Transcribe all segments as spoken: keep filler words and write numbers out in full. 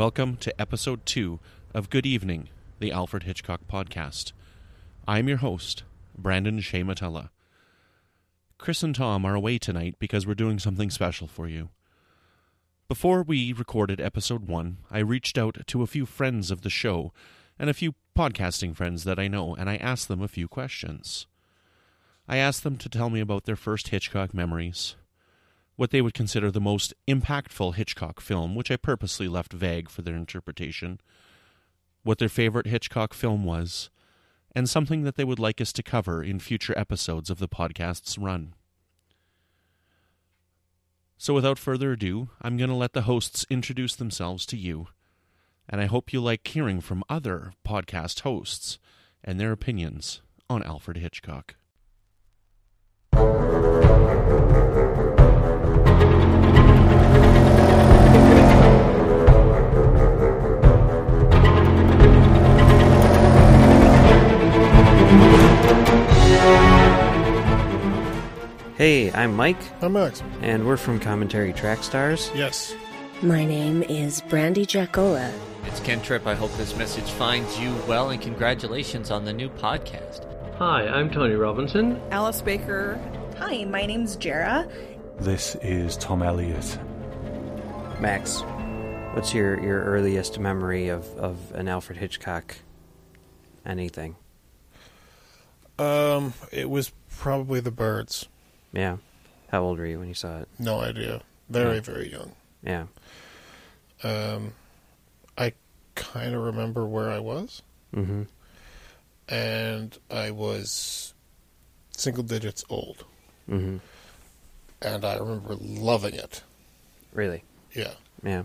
Welcome to episode two of Good Evening, the Alfred Hitchcock podcast. I'm your host, Brandon Shea Matella. Chris and Tom are away tonight because we're doing something special for you. Before we recorded episode one, I reached out to a few friends of the show and a few podcasting friends that I know, and I asked them a few questions. I asked them to tell me about their first Hitchcock memories, what they would consider the most impactful Hitchcock film, which I purposely left vague for their interpretation, what their favorite Hitchcock film was, and something that they would like us to cover in future episodes of the podcast's run. So without further ado, I'm going to let the hosts introduce themselves to you, and I hope you like hearing from other podcast hosts and their opinions on Alfred Hitchcock. Hey, I'm Mike. I'm Max. And we're from Commentary Track Stars. Yes. My name is Brandy Giacola. It's Ken Tripp. I hope this message finds you well, and congratulations on the new podcast. Hi, I'm Tony Robinson. Alice Baker. Hi, my name's Jera. This is Tom Elliott. Max, what's your, your earliest memory of, of an Alfred Hitchcock anything? Um, it was probably The Birds. Yeah. How old were you when you saw it? No idea. Very, yeah. very young. Yeah. Um, I kind of remember where I was. Mm-hmm. And I was single digits old. Mm-hmm. And I remember loving it. Really? Yeah. Yeah.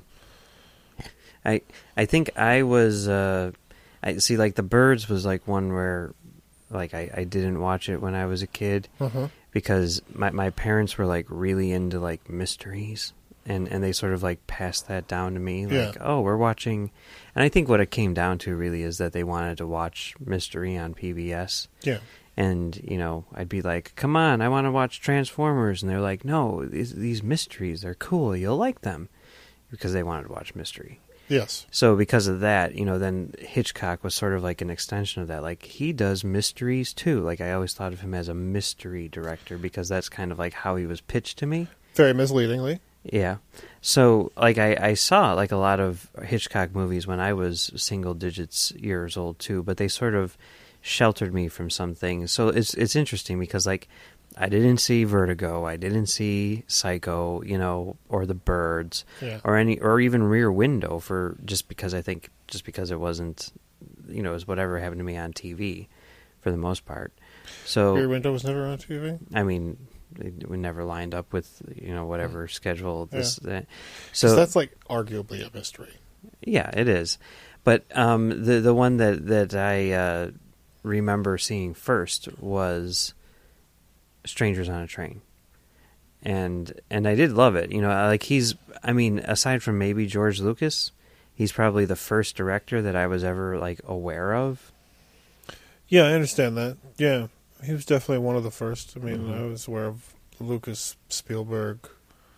I I think I was, uh, I see, like, The Birds was, like, one where, like, I, I didn't watch it when I was a kid. Uh-huh. Because my, my parents were, like, really into, like, mysteries, and, and they sort of, like, passed that down to me, like, yeah. oh, we're watching, and I think what it came down to, really, is that they wanted to watch mystery on P B S, yeah, and, you know, I'd be like, come on, I want to watch Transformers, and they're like, no, these, these mysteries, they're cool, you'll like them, because they wanted to watch mystery. Yes. So because of that, you know, then Hitchcock was sort of like an extension of that. Like, he does mysteries too. Like, I always thought of him as a mystery director because that's kind of like how he was pitched to me. Very misleadingly. Yeah. So, like, I, I saw, like, a lot of Hitchcock movies when I was single digits years old too, but they sort of sheltered me from some things. So it's it's interesting because, like, I didn't see Vertigo, I didn't see Psycho, you know, or The Birds, yeah. or any, or even Rear Window, for just because I think, just because it wasn't, you know, it was whatever happened to me on T V, for the most part. So Rear Window was never on T V. I mean, it, we never lined up with, you know, whatever yeah. schedule this. Yeah. That. So that's like arguably a mystery. Yeah, it is. But um, the the one that that I uh, remember seeing first was Strangers on a Train, and and I did love it. You know, like, he's, I mean, aside from maybe George Lucas, he's probably the first director that I was ever, like, aware of. Yeah, I understand that. Yeah, he was definitely one of the first. I mean, mm-hmm. I was aware of Lucas, Spielberg,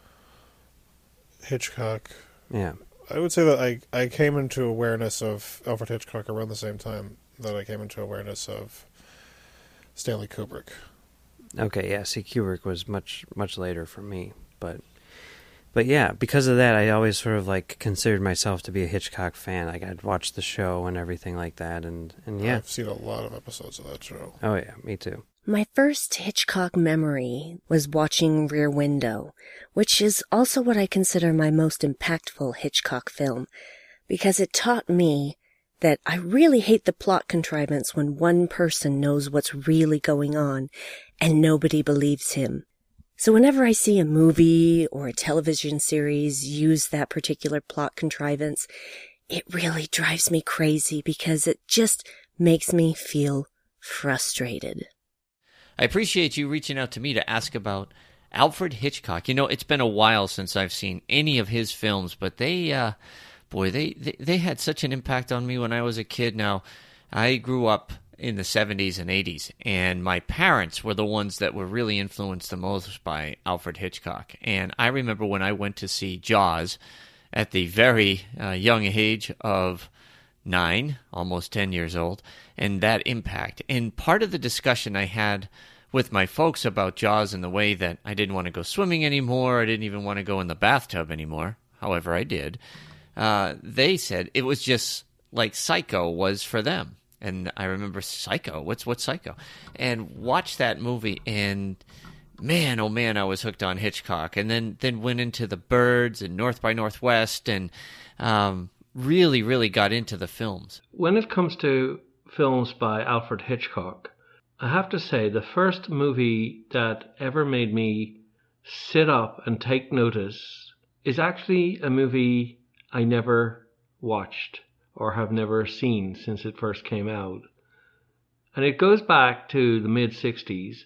Hitchcock. Yeah, I would say that I I came into awareness of Alfred Hitchcock around the same time that I came into awareness of Stanley Kubrick. Okay, yeah, see, Kubrick was much, much later for me, but, but yeah, because of that, I always sort of, like, considered myself to be a Hitchcock fan. Like, I'd watch the show and everything like that, and, and yeah. I've seen a lot of episodes of that show. Oh, yeah, me too. My first Hitchcock memory was watching Rear Window, which is also what I consider my most impactful Hitchcock film, because it taught me that I really hate the plot contrivance when one person knows what's really going on and nobody believes him. So whenever I see a movie or a television series use that particular plot contrivance, it really drives me crazy because it just makes me feel frustrated. I appreciate you reaching out to me to ask about Alfred Hitchcock. You know, it's been a while since I've seen any of his films, but they... uh Boy, they, they they had such an impact on me when I was a kid. Now, I grew up in the seventies and eighties, and my parents were the ones that were really influenced the most by Alfred Hitchcock. And I remember when I went to see Jaws at the very uh, young age of nine, almost ten years old, and that impact. And part of the discussion I had with my folks about Jaws and the way that I didn't want to go swimming anymore, I didn't even want to go in the bathtub anymore, however I did, uh, they said it was just like Psycho was for them. And I remember Psycho, what's what's Psycho? And watched that movie, and man, oh man, I was hooked on Hitchcock. And then, then went into The Birds and North by Northwest, and um, really, really got into the films. When it comes to films by Alfred Hitchcock, I have to say the first movie that ever made me sit up and take notice is actually a movie I never watched or have never seen since it first came out. And it goes back to the mid-sixties,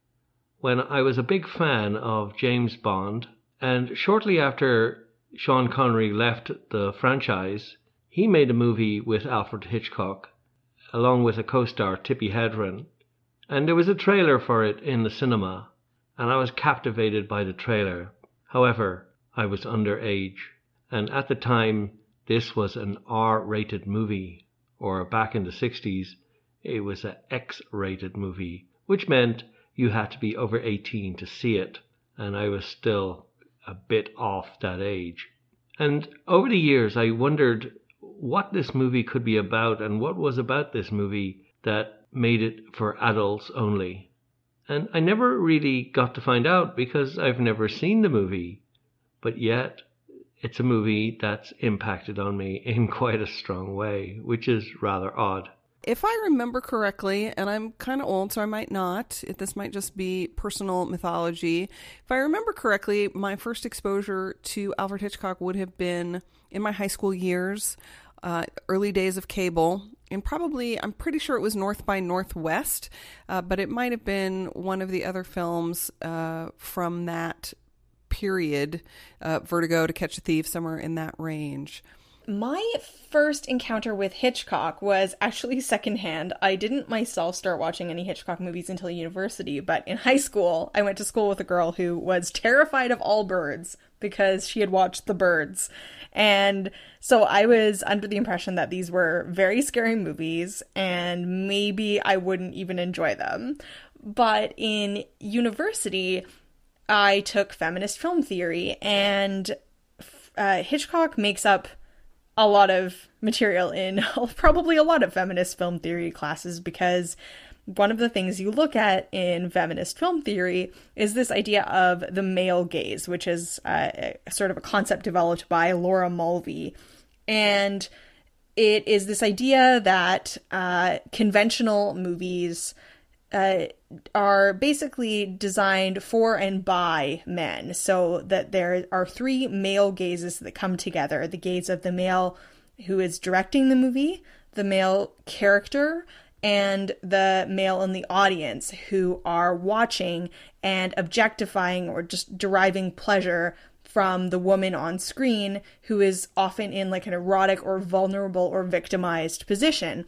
when I was a big fan of James Bond, and shortly after Sean Connery left the franchise, he made a movie with Alfred Hitchcock, along with a co-star, Tippi Hedren, and there was a trailer for it in the cinema, and I was captivated by the trailer. However, I was underage, and at the time, this was an R-rated movie, or back in the sixties, it was an X-rated movie, which meant you had to be over eighteen to see it, and I was still a bit off that age. And over the years, I wondered what this movie could be about and what was about this movie that made it for adults only. And I never really got to find out because I've never seen the movie, but yet it's a movie that's impacted on me in quite a strong way, which is rather odd. If I remember correctly, and I'm kind of old, so I might not, this might just be personal mythology. If I remember correctly, my first exposure to Alfred Hitchcock would have been in my high school years, uh, early days of cable, and probably, I'm pretty sure it was North by Northwest, uh, but it might have been one of the other films uh, from that period, uh, Vertigo, To Catch a Thief, somewhere in that range. My first encounter with Hitchcock was actually secondhand. I didn't myself start watching any Hitchcock movies until university, but in high school, I went to school with a girl who was terrified of all birds because she had watched The Birds. And so I was under the impression that these were very scary movies and maybe I wouldn't even enjoy them. But in university, I took feminist film theory, and uh, Hitchcock makes up a lot of material in probably a lot of feminist film theory classes, because one of the things you look at in feminist film theory is this idea of the male gaze, which is uh, sort of a concept developed by Laura Mulvey. And it is this idea that uh, conventional movies uh, are basically designed for and by men, so that there are three male gazes that come together: the gaze of the male who is directing the movie, the male character, and the male in the audience who are watching and objectifying or just deriving pleasure from the woman on screen, who is often in like an erotic or vulnerable or victimized position.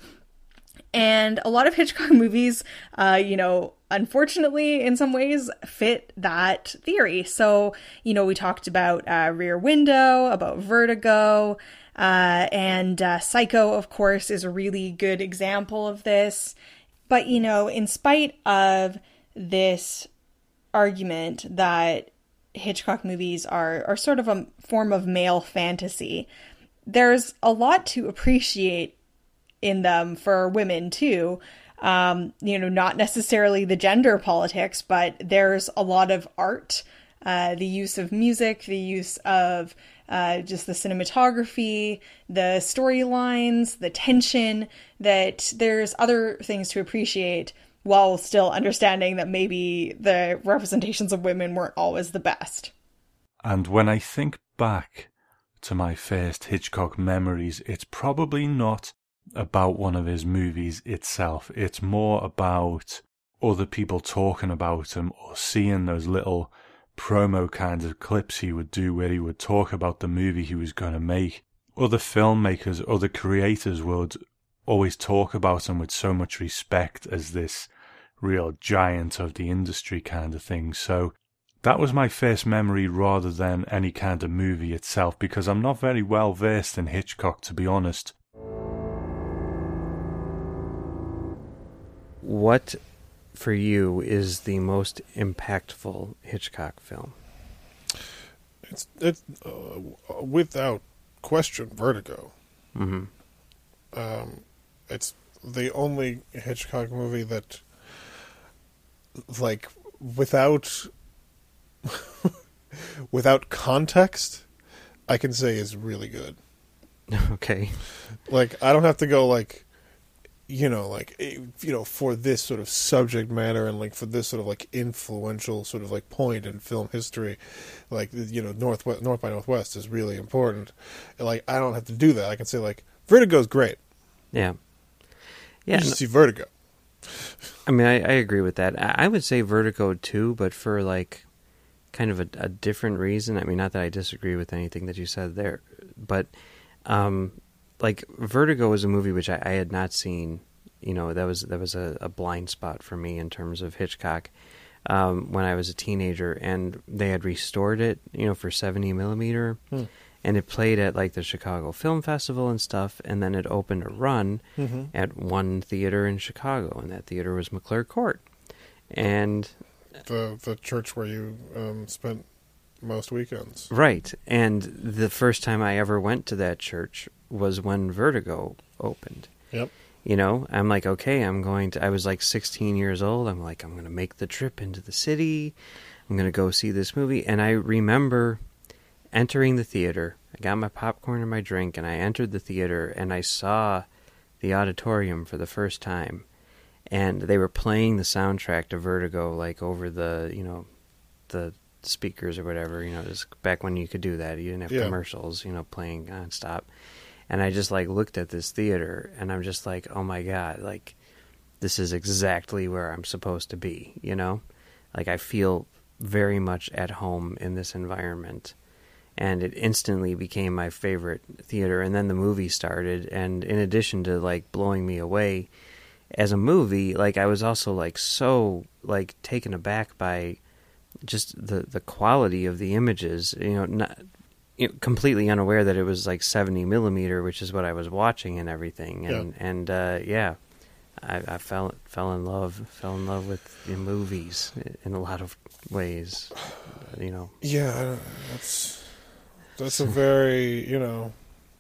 And a lot of Hitchcock movies, uh, you know, unfortunately, in some ways, fit that theory. So, you know, we talked about uh, Rear Window, about Vertigo, uh, and uh, Psycho, of course, is a really good example of this. But, you know, in spite of this argument that Hitchcock movies are, are sort of a form of male fantasy, there's a lot to appreciate in them for women too. Um, you know, not necessarily the gender politics, but there's a lot of art, uh, the use of music, the use of uh, just the cinematography, the storylines, the tension, that there's other things to appreciate while still understanding that maybe the representations of women weren't always the best. And when I think back to my first Hitchcock memories, it's probably not about one of his movies itself. It's more about other people talking about him or seeing those little promo kinds of clips he would do where he would talk about the movie he was going to make. Other filmmakers, other creators would always talk about him with so much respect as this real giant of the industry kind of thing. So that was my first memory rather than any kind of movie itself, because I'm not very well versed in Hitchcock, to be honest. What, for you, is the most impactful Hitchcock film? It's it's uh, without question Vertigo. Mm-hmm. Um, it's the only Hitchcock movie that, like, without without context, I can say is really good. Okay. Like, I don't have to go, like, you know, like, you know, for this sort of subject matter and, like, for this sort of, like, influential sort of, like, point in film history, like, you know, Northwest, North by Northwest is really important. Like, I don't have to do that. I can say, like, Vertigo's great. Yeah. Yeah. You just see Vertigo. I mean, I, I agree with that. I, I would say Vertigo too, but for, like, kind of a, a different reason. I mean, not that I disagree with anything that you said there, but, um, like, Vertigo was a movie which I, I had not seen. You know, that was that was a, a blind spot for me in terms of Hitchcock um, when I was a teenager, and they had restored it, you know, for seventy millimeter, hmm. and it played at, like, the Chicago Film Festival and stuff, and then it opened a run mm-hmm. at one theater in Chicago, and that theater was McClure Court, and the the church where you um, spent most weekends, right? And the first time I ever went to that church was when Vertigo opened. Yep. You know, I'm like, okay, I'm going to, I was like sixteen years old. I'm like, I'm going to make the trip into the city. I'm going to go see this movie. And I remember entering the theater. I got my popcorn and my drink, and I entered the theater, and I saw the auditorium for the first time. And they were playing the soundtrack to Vertigo, like, over the, you know, the speakers or whatever. You know, it was back when you could do that. You didn't have yeah. commercials, you know, playing nonstop. And I just, like, looked at this theater, and I'm just like, oh, my God, like, this is exactly where I'm supposed to be, you know? Like, I feel very much at home in this environment. And it instantly became my favorite theater. And then the movie started, and in addition to, like, blowing me away as a movie, like, I was also, like, so, like, taken aback by just the, the quality of the images, you know, not... You know, completely unaware that it was like seventy millimeter, which is what I was watching and everything, and yeah. and uh, yeah, I, I fell fell in love, fell in love with the movies in a lot of ways, you know. Yeah, that's that's a very you know,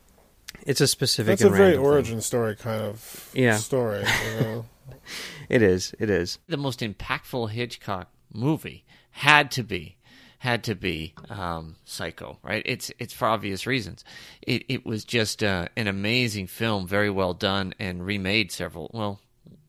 it's a specific. That's a very origin thing. story kind of yeah. story. You know? It is. It is the most impactful Hitchcock movie had to be. had to be um, Psycho, right? It's it's for obvious reasons. It it was just uh, an amazing film, very well done, and remade several, well,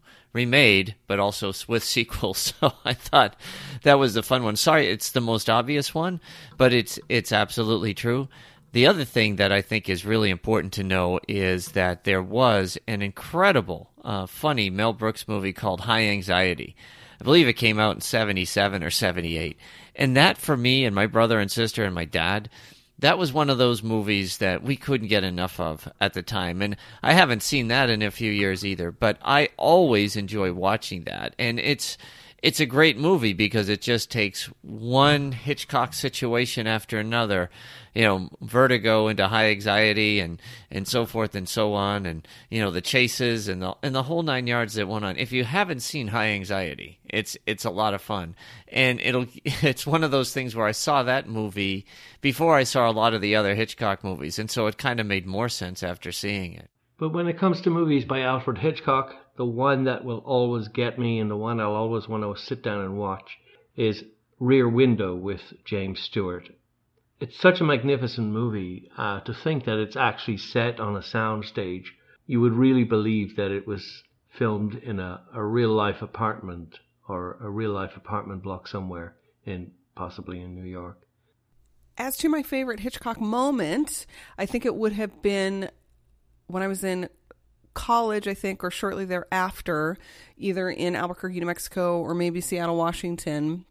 remade, but also with sequels. So I thought that was the fun one. Sorry, it's the most obvious one, but it's it's absolutely true. The other thing that I think is really important to know is that there was an incredible, uh, funny Mel Brooks movie called High Anxiety. I believe it came out in seventy-seven or seventy-eight. And that, for me and my brother and sister and my dad, that was one of those movies that we couldn't get enough of at the time. And I haven't seen that in a few years either, but I always enjoy watching that. And it's it's a great movie because it just takes one Hitchcock situation after another, you know, Vertigo into High Anxiety and, and so forth and so on, and, you know, the chases and the and the whole nine yards that went on. If you haven't seen High Anxiety, it's it's a lot of fun. And it'll it's one of those things where I saw that movie before I saw a lot of the other Hitchcock movies, and so it kind of made more sense after seeing it. But when it comes to movies by Alfred Hitchcock, the one that will always get me and the one I'll always want to sit down and watch is Rear Window with James Stewart. It's such a magnificent movie. Uh, to think that it's actually set on a soundstage, you would really believe that it was filmed in a, a real-life apartment or a real-life apartment block somewhere, in possibly in New York. As to my favorite Hitchcock moment, I think it would have been when I was in college, I think, or shortly thereafter, either in Albuquerque, New Mexico, or maybe Seattle, Washington.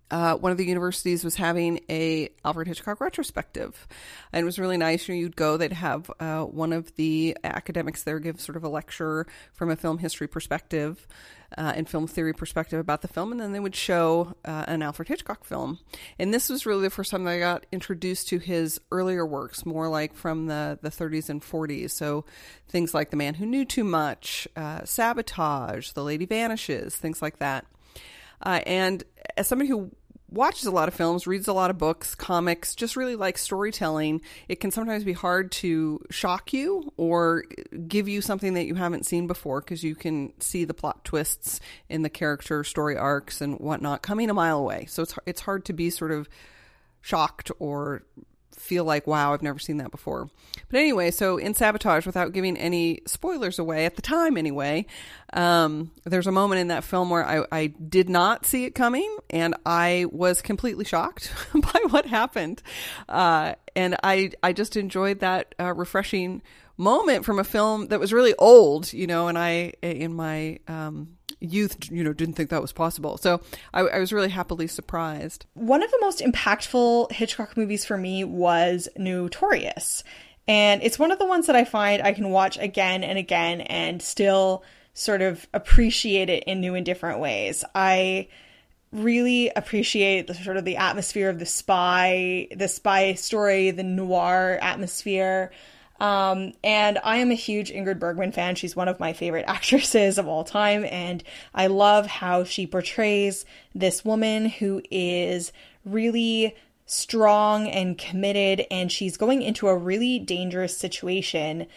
uh, one of the universities was having a Alfred Hitchcock retrospective, and it was really nice. You know, you'd go, they'd have uh, one of the academics there give sort of a lecture from a film history perspective uh, and film theory perspective about the film, and then they would show uh, an Alfred Hitchcock film. And this was really the first time that I got introduced to his earlier works, more like from the, the thirties and forties. So things like The Man Who Knew Too Much, uh, Sabotage, The Lady Vanishes, things like that. Uh, and as somebody who watches a lot of films, reads a lot of books, comics, just really likes storytelling, it can sometimes be hard to shock you or give you something that you haven't seen before, because you can see the plot twists in the character story arcs and whatnot coming a mile away. So it's it's hard to be sort of shocked or feel like, wow, I've never seen that before. But anyway, so in Sabotage, without giving any spoilers away, at the time anyway, um, there's a moment in that film where I, I did not see it coming, and I was completely shocked by what happened. Uh, and I, I just enjoyed that uh, refreshing moment from a film that was really old, you know, and I, in my um, youth, you know, didn't think that was possible. So I, I was really happily surprised. One of the most impactful Hitchcock movies for me was Notorious. And it's one of the ones that I find I can watch again and again and still sort of appreciate it in new and different ways. I really appreciate the sort of the atmosphere of the spy, the spy story, the noir atmosphere. Um, and I am a huge Ingrid Bergman fan. She's one of my favorite actresses of all time. And I love how she portrays this woman who is really strong and committed, and she's going into a really dangerous situation,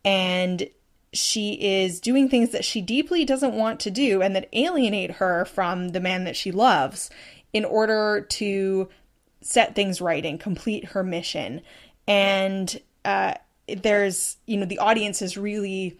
and she is doing things that she deeply doesn't want to do and that alienate her from the man that she loves in order to set things right and complete her mission. And, uh, there's, you know, the audience is really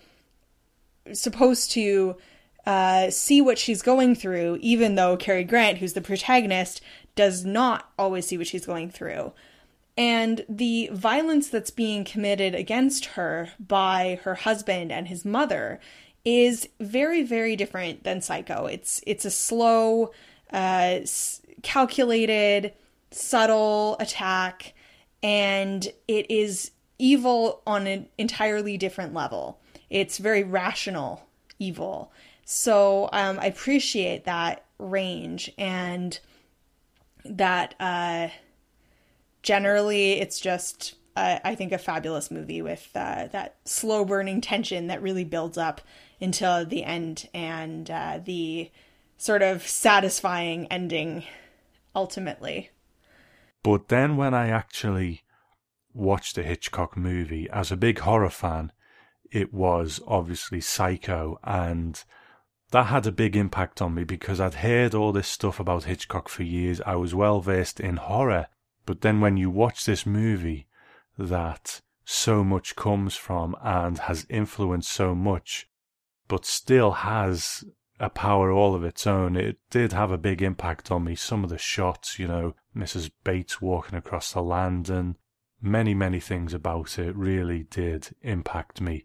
supposed to uh, see what she's going through, even though Cary Grant, who's the protagonist, does not always see what she's going through. And the violence that's being committed against her by her husband and his mother is very, very different than Psycho. It's it's a slow, uh, calculated, subtle attack, and it is evil on an entirely different level. It's very rational evil. So um, I appreciate that range, and that uh, generally it's just, uh, I think, a fabulous movie with uh, that slow burning tension that really builds up until the end, and uh, the sort of satisfying ending ultimately. But then when I actually watched a Hitchcock movie, as a big horror fan, it was obviously Psycho, and that had a big impact on me because I'd heard all this stuff about Hitchcock for years. I was well versed in horror, but then when you watch this movie that so much comes from and has influenced so much, but still has a power all of its own, it did have a big impact on me. Some of the shots, you know, Missus Bates walking across the land, and many, many things about it really did impact me.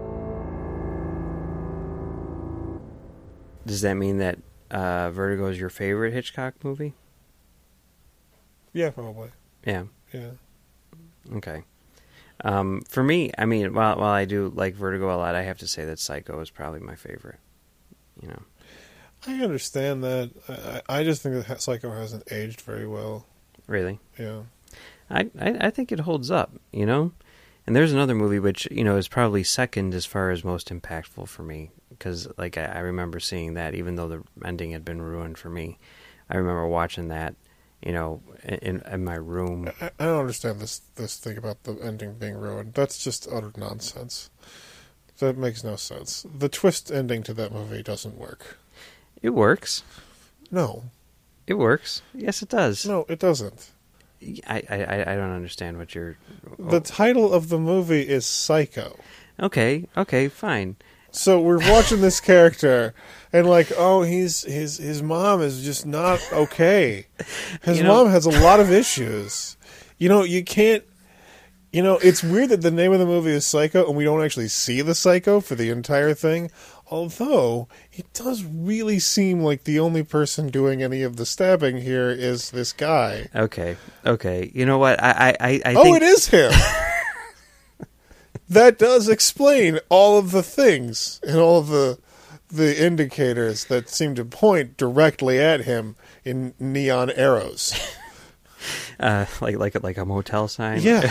Does that mean that uh, Vertigo is your favorite Hitchcock movie? Yeah, probably. Yeah. Yeah. Okay. Um, for me, I mean, while while I do like Vertigo a lot, I have to say that Psycho is probably my favorite. You know. I understand that. I, I just think that Psycho hasn't aged very well. Really? Yeah. I, I, I think it holds up, you know? And there's another movie which, you know, is probably second as far as most impactful for me. Because, like, I, I remember seeing that, even though the ending had been ruined for me. I remember watching that, you know, in, in my room. I, I don't understand this, this thing about the ending being ruined. That's just utter nonsense. That makes no sense. The twist ending to that movie doesn't work. It works. No. It works. Yes, it does. No, it doesn't. I, I, I don't understand what you're... The title of the movie is Psycho. Okay, okay, fine. So we're watching this character, and like, oh, he's his his mom is just not okay. His You know- mom has a lot of issues. You know, you can't You know, it's weird that the name of the movie is Psycho, and we don't actually see the Psycho for the entire thing. Although, it does really seem like the only person doing any of the stabbing here is this guy. Okay, okay. You know what? I, I, I oh, think... it is him! That does explain all of the things and all of the the indicators that seem to point directly at him in neon arrows. Uh, like like like a motel sign. Yeah.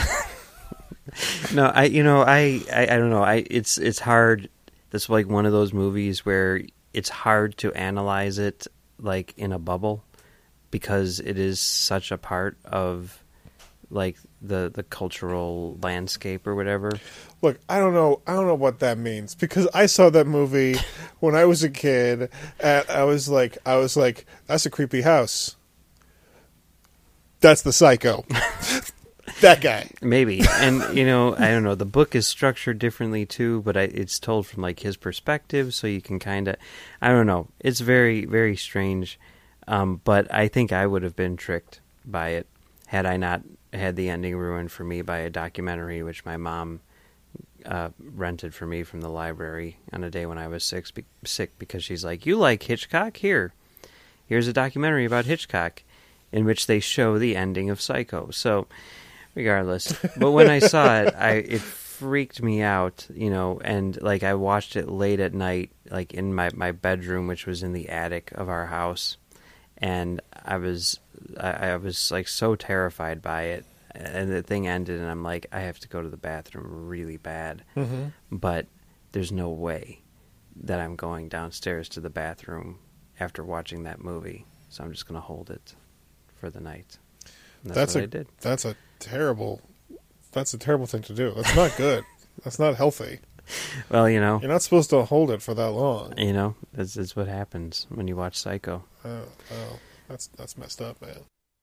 No, I you know I, I, I don't know I it's it's hard. That's like one of those movies where it's hard to analyze it like in a bubble because it is such a part of like the the cultural landscape or whatever. Look, I don't know. I don't know what that means because I saw that movie when I was a kid. And I was like, I was like, that's a creepy house. That's the Psycho. That guy. Maybe. And, you know, I don't know. The book is structured differently, too, but I, it's told from, like, his perspective, so you can kind of... I don't know. It's very, very strange. Um, but I think I would have been tricked by it had I not had the ending ruined for me by a documentary, which my mom uh, rented for me from the library on a day when I was sick, sick because she's like, you like Hitchcock? Here. Here's a documentary about Hitchcock in which they show the ending of Psycho. So... regardless, but when I saw it, I it freaked me out, you know, and like I watched it late at night, like in my, my bedroom, which was in the attic of our house, and I was I, I was like so terrified by it, and the thing ended, and I'm like, I have to go to the bathroom really bad, Mm-hmm. but there's no way that I'm going downstairs to the bathroom after watching that movie, so I'm just gonna hold it for the night. And that's, That's what a I did. that's a terrible that's a terrible thing to do. That's not good. That's not healthy. Well, you know, You're not supposed to hold it for that long. you know, that's, that's what happens when you watch Psycho. Oh, oh, that's that's messed up, man.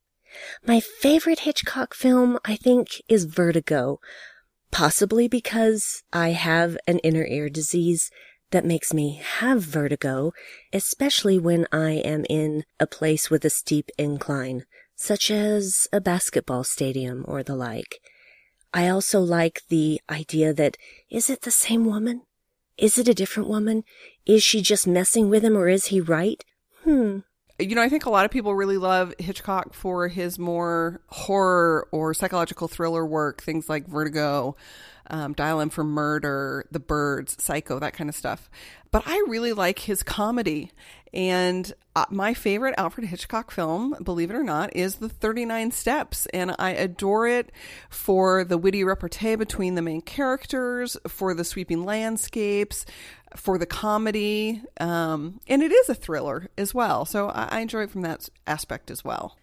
My favorite Hitchcock film, I think, is Vertigo. Possibly because I have an inner ear disease that makes me have vertigo, especially when I am in a place with a steep incline, such as a basketball stadium or the like. I also like the idea that, is it the same woman? Is it a different woman? Is she just messing with him or is he right? Hmm. You know, I think a lot of people really love Hitchcock for his more horror or psychological thriller work, things like Vertigo, um, Dial M for Murder, The Birds, Psycho, that kind of stuff. But I really like his comedy. And uh, my favorite Alfred Hitchcock film, believe it or not, is The thirty-nine Steps. And I adore it for the witty repartee between the main characters, for the sweeping landscapes, for the comedy. Um, and it is a thriller as well. So I, I enjoy it from that aspect as well.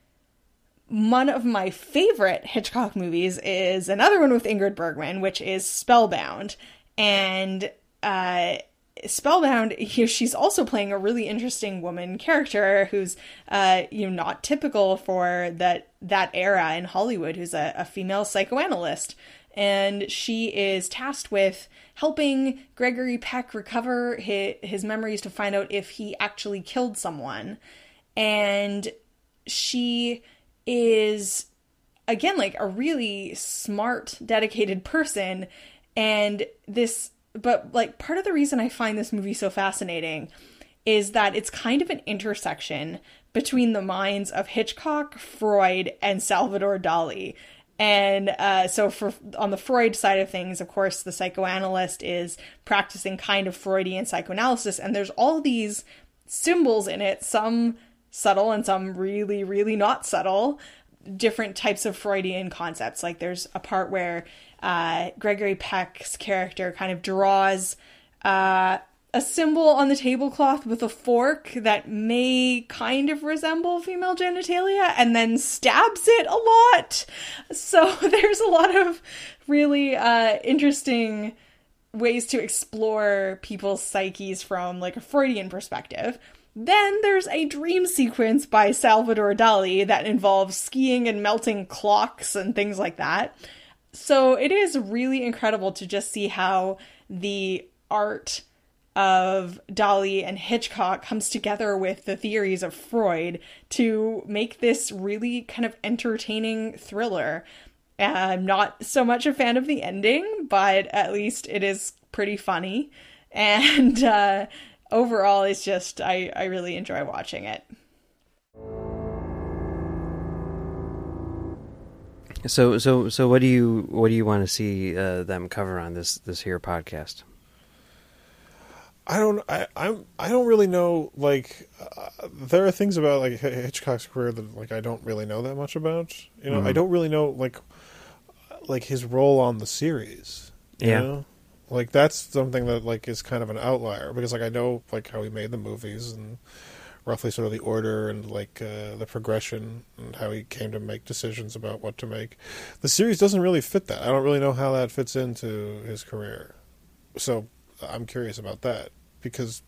One of my favorite Hitchcock movies is another one with Ingrid Bergman, which is Spellbound. And uh, Spellbound, you know, she's also playing a really interesting woman character who's uh, you know, not typical for that that era in Hollywood, who's a, a female psychoanalyst. And she is tasked with helping Gregory Peck recover his, his memories to find out if he actually killed someone. And she is, again, like a really smart, dedicated person. And this, but like part of the reason I find this movie so fascinating is that it's kind of an intersection between the minds of Hitchcock, Freud, and Salvador Dali. And uh, so for on the Freud side of things, of course, the psychoanalyst is practicing kind of Freudian psychoanalysis. And there's all these symbols in it, some subtle and some really, really not subtle, different types of Freudian concepts. Like there's a part where uh, Gregory Peck's character kind of draws uh, a symbol on the tablecloth with a fork that may kind of resemble female genitalia and then stabs it a lot. So there's a lot of really uh, interesting ways to explore people's psyches from like a Freudian perspective. Then there's a dream sequence by Salvador Dali that involves skiing and melting clocks and things like that. So it is really incredible to just see how the art of Dali and Hitchcock comes together with the theories of Freud to make this really kind of entertaining thriller. I'm not so much a fan of the ending, but at least it is pretty funny. And uh, overall, it's just, I, I really enjoy watching it. So, so, so, what do you what do you want to see uh, them cover on this this here podcast? I don't. I. I'm. I don't really know. Like, uh, there are things about like Hitchcock's career that like I don't really know that much about. You know, mm-hmm. I don't really know like, like his role on the series. You yeah. know? Like that's something that like is kind of an outlier because like I know like how he made the movies and roughly sort of the order and like uh, the progression and how he came to make decisions about what to make. The series doesn't really fit that. I don't really know how that fits into his career. So I'm curious about that because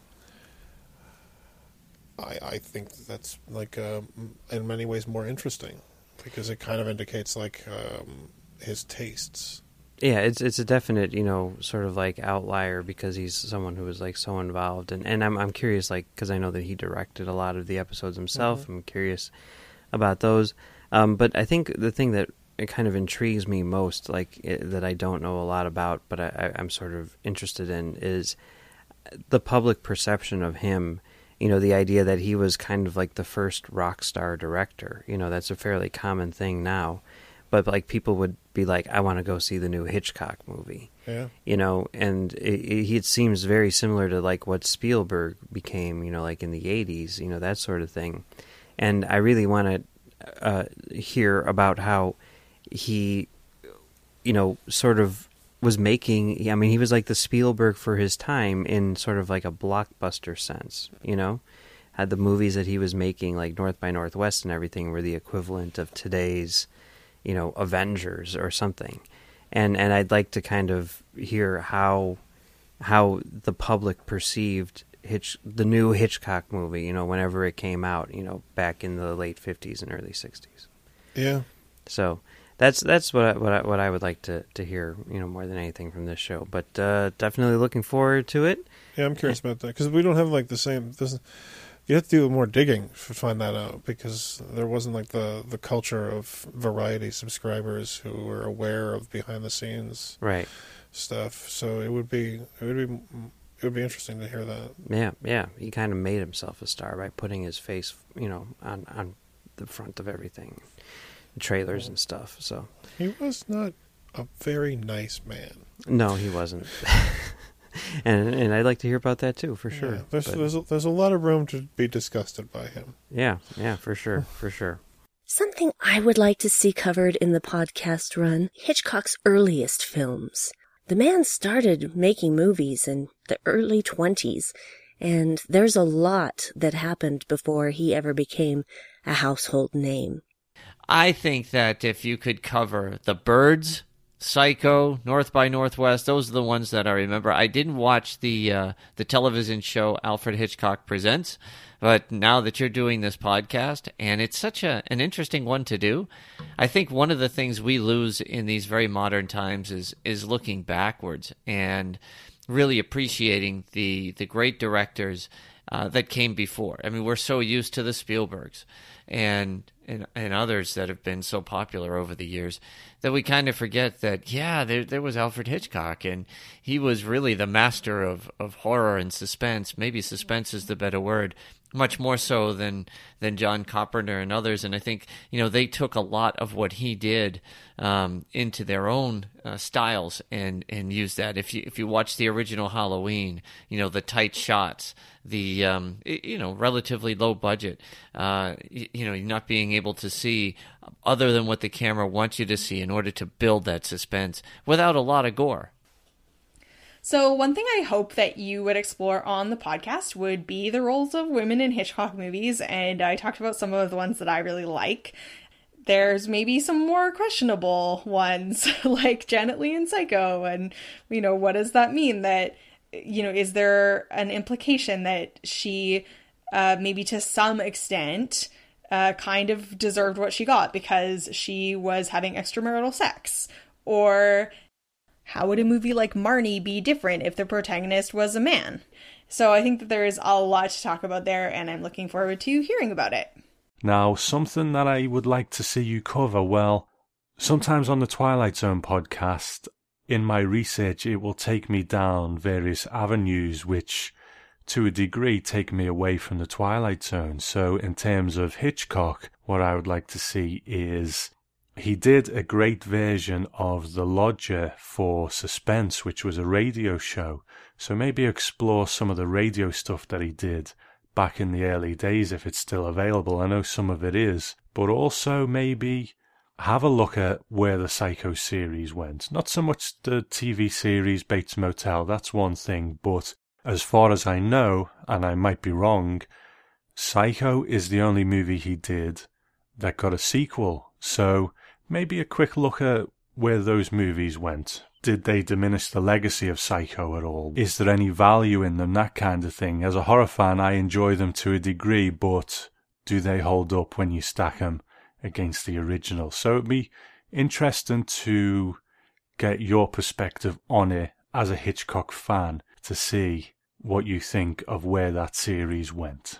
I I think that's like uh, in many ways more interesting because it kind of indicates like um, his tastes. Yeah, it's it's a definite, you know, sort of like outlier because he's someone who was like so involved, and, and I'm I'm curious, like, because I know that he directed a lot of the episodes himself. Mm-hmm. I'm curious about those, um, but I think the thing that it kind of intrigues me most, like it, that I don't know a lot about, but I, I'm sort of interested in, is the public perception of him. You know, the idea that he was kind of like the first rock star director. You know, that's a fairly common thing now. But like people would be like, I want to go see the new Hitchcock movie. Yeah. You know, and it, it seems very similar to like what Spielberg became, you know, like in the eighties, you know, that sort of thing. And I really want to uh, hear about how he, you know, sort of was making, I mean, he was like the Spielberg for his time in sort of like a blockbuster sense, you know? Had the movies that he was making, like North by Northwest and everything, were the equivalent of today's, you know, Avengers or something. And and I'd like to kind of hear how how the public perceived Hitch the new Hitchcock movie, you know, whenever it came out, you know, back in the late fifties and early sixties. Yeah. So that's that's what I, what I, what I would like to, to hear, you know, more than anything from this show. But uh, definitely looking forward to it. Yeah, I'm curious about that because we don't have like the same. This, you have to do more digging to find that out because there wasn't like the, the culture of Variety subscribers who were aware of behind the scenes right stuff. So it would be it would be it would be interesting to hear that. Yeah, yeah. He kind of made himself a star by putting his face, you know, on on the front of everything, trailers yeah. and stuff. So he was not a very nice man. No, he wasn't. And and I'd like to hear about that too, for sure. Yeah, there's but, there's a, there's a lot of room to be disgusted by him. Yeah, yeah, for sure, for sure. Something I would like to see covered in the podcast run, Hitchcock's earliest films. The man started making movies in the early twenties, and there's a lot that happened before he ever became a household name. I think that if you could cover The Birds, Psycho, North by Northwest, those are the ones that I remember. I didn't watch the uh, the television show Alfred Hitchcock Presents, but now that you're doing this podcast, and it's such a an interesting one to do, I think one of the things we lose in these very modern times is is looking backwards and really appreciating the the great directors uh, that came before. I mean, we're so used to the Spielbergs and and, and others that have been so popular over the years that we kind of forget that, yeah, there there was Alfred Hitchcock, and he was really the master of, of horror and suspense. Maybe suspense is the better word, much more so than than John Carpenter and others. And I think, you know, they took a lot of what he did um, into their own uh, styles and, and used that. If you if you watch the original Halloween, you know, the tight shots, the um, you know, relatively low budget, uh, you, you know, not being able to see other than what the camera wants you to see in order to build that suspense without a lot of gore. So one thing I hope that you would explore on the podcast would be the roles of women in Hitchcock movies, and I talked about some of the ones that I really like. There's maybe some more questionable ones, like Janet Leigh in Psycho, and, you know, what does that mean? That, you know, is there an implication that she, uh, maybe to some extent, uh, kind of deserved what she got because she was having extramarital sex? Or how would a movie like Marnie be different if the protagonist was a man? So I think that there is a lot to talk about there, and I'm looking forward to hearing about it. Now, something that I would like to see you cover, well, sometimes on the Twilight Zone podcast, in my research, it will take me down various avenues which, to a degree, take me away from the Twilight Zone. So in terms of Hitchcock, what I would like to see is he did a great version of The Lodger for Suspense, which was a radio show. So maybe explore some of the radio stuff that he did back in the early days if it's still available. I know some of it is. But also maybe have a look at where the Psycho series went. Not so much the T V series Bates Motel, that's one thing, but as far as I know, and I might be wrong, Psycho is the only movie he did that got a sequel. So maybe a quick look at where those movies went. Did they diminish the legacy of Psycho at all? Is there any value in them? That kind of thing. As a horror fan, I enjoy them to a degree, but do they hold up when you stack them against the original? So it'd be interesting to get your perspective on it as a Hitchcock fan, to see what you think of where that series went.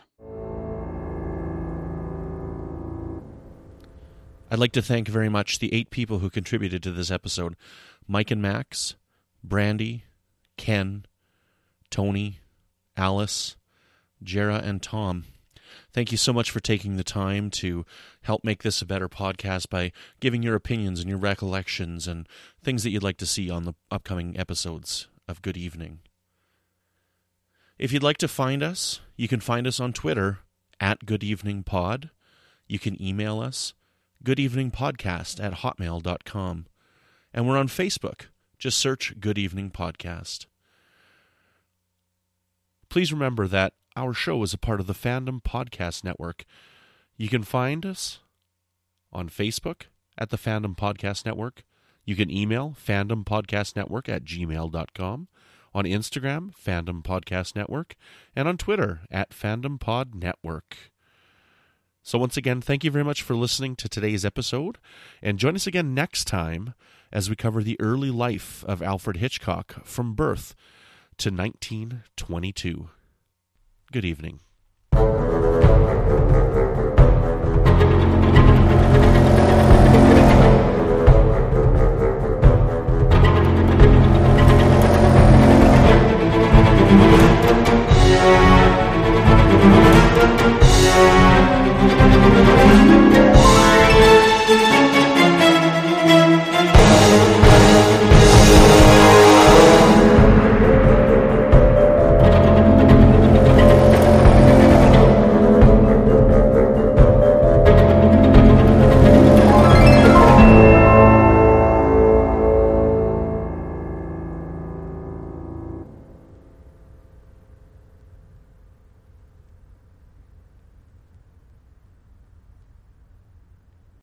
I'd like to thank very much the eight people who contributed to this episode. Mike and Max, Brandy, Ken, Tony, Alice, Jera, and Tom. Thank you so much for taking the time to help make this a better podcast by giving your opinions and your recollections and things that you'd like to see on the upcoming episodes of Good Evening. If you'd like to find us, you can find us on Twitter at Good Evening Pod. You can email us, goodeveningpodcast at hotmail dot com. And we're on Facebook. Just search Good Evening Podcast. Please remember that our show is a part of the Fandom Podcast Network. You can find us on Facebook at the Fandom Podcast Network. You can email fandompodcastnetwork at gmail dot com. On Instagram, Fandom Podcast Network. And on Twitter, at Fandom Pod Network. So once again, thank you very much for listening to today's episode. And join us again next time as we cover the early life of Alfred Hitchcock from birth to nineteen twenty-two. Good evening.